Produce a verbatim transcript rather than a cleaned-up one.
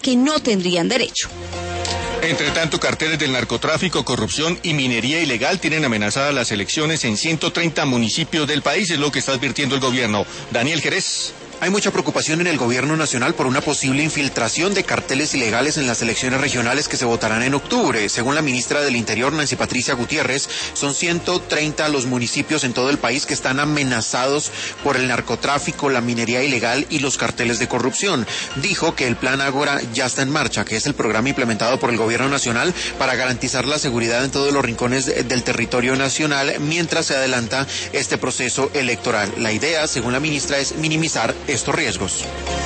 que no tendrían derecho. Entre tanto, carteles del narcotráfico, corrupción y minería ilegal tienen amenazadas las elecciones en ciento treinta municipios del país, es lo que está advirtiendo el gobierno. Daniel Jerez. Hay mucha preocupación en el gobierno nacional por una posible infiltración de carteles ilegales en las elecciones regionales que se votarán en octubre. Según la ministra del Interior, Nancy Patricia Gutiérrez, son ciento treinta los municipios en todo el país que están amenazados por el narcotráfico, la minería ilegal y los carteles de corrupción. Dijo que el Plan Ágora ya está en marcha, que es el programa implementado por el gobierno nacional para garantizar la seguridad en todos los rincones del territorio nacional mientras se adelanta este proceso electoral. La idea, según la ministra, es minimizar estos riesgos.